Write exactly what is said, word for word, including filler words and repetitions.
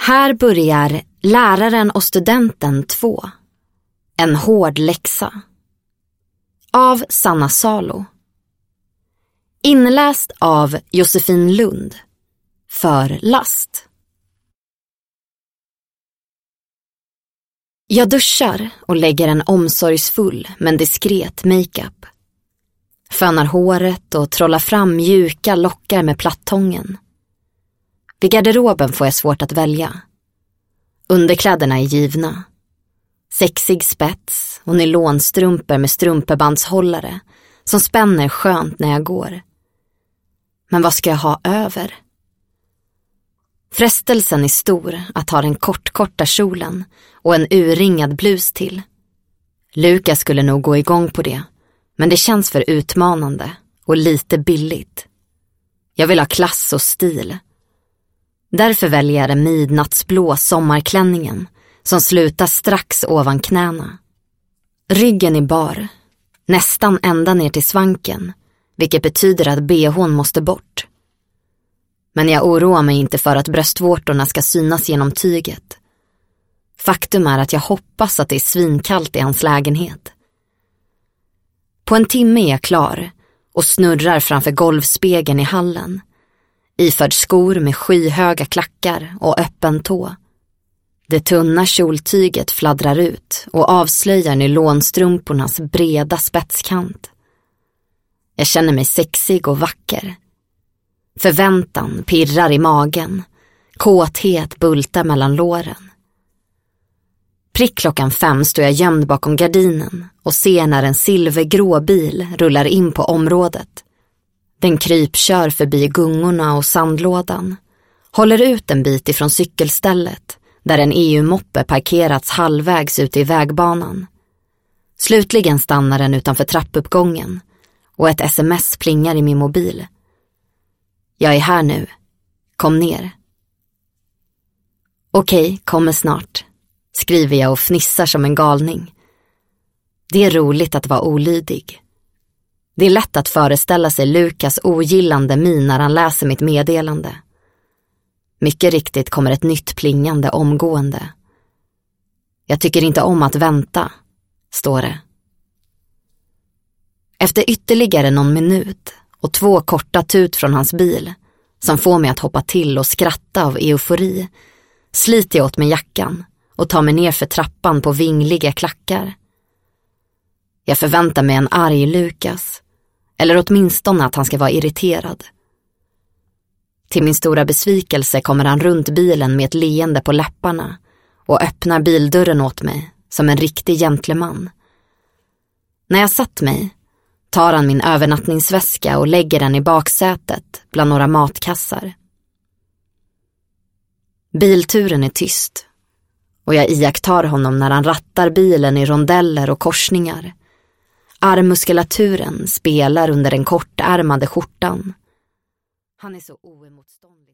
Här börjar Läraren och studenten två. En hård läxa. Av Sanna Salo. Inläst av Josefin Lund. För last. Jag duschar och lägger en omsorgsfull men diskret makeup. Fönar håret och trollar fram mjuka lockar med plattången. Vid garderoben får jag svårt att välja. Underkläderna är givna. Sexig spets och nylonstrumpor med strumpebandshållare som spänner skönt när jag går. Men vad ska jag ha över? Frestelsen är stor att ha den kortkorta kjolen och en urringad blus till. Lukas skulle nog gå igång på det, men det känns för utmanande och lite billigt. Jag vill ha klass och stil. Därför väljer jag den midnattsblå sommarklänningen som slutar strax ovan knäna. Ryggen är bar, nästan ända ner till svanken, vilket betyder att bhn måste bort. Men jag oroar mig inte för att bröstvårtorna ska synas genom tyget. Faktum är att jag hoppas att det är svinkallt i hans lägenhet. På en timme är jag klar och snurrar framför golvspegeln i hallen. Iförd skor med skyhöga klackar och öppen tå. Det tunna kjoltyget fladdrar ut och avslöjar nylonstrumpornas breda spetskant. Jag känner mig sexig och vacker. Förväntan pirrar i magen. Kåthet bultar mellan låren. Prick klockan fem står jag gömd bakom gardinen och ser när en silvergrå bil rullar in på området. Den krypkör förbi gungorna och sandlådan. Håller ut en bit ifrån cykelstället där en E U-moppe parkerats halvvägs ute i vägbanan. Slutligen stannar den utanför trappuppgången och ett sms plingar i min mobil. Jag är här nu. Kom ner. Okej, kommer snart, skriver jag och fnissar som en galning. Det är roligt att vara olydig. Det är lätt att föreställa sig Lukas ogillande min när han läser mitt meddelande. Mycket riktigt kommer ett nytt plingande omgående. Jag tycker inte om att vänta, står det. Efter ytterligare någon minut och två korta tut från hans bil, som får mig att hoppa till och skratta av eufori, sliter jag åt mig jackan och tar mig ner för trappan på vingliga klackar. Jag förväntar mig en arg Lukas, eller åtminstone att han ska vara irriterad. Till min stora besvikelse kommer han runt bilen med ett leende på läpparna och öppnar bildörren åt mig som en riktig gentleman. När jag satt mig tar han min övernattningsväska och lägger den i baksätet bland några matkassar. Bilturen är tyst och jag iakttar honom när han rattar bilen i rondeller och korsningar. Armmuskulaturen spelar under den kortärmade skjortan. Han är så oemotståndlig.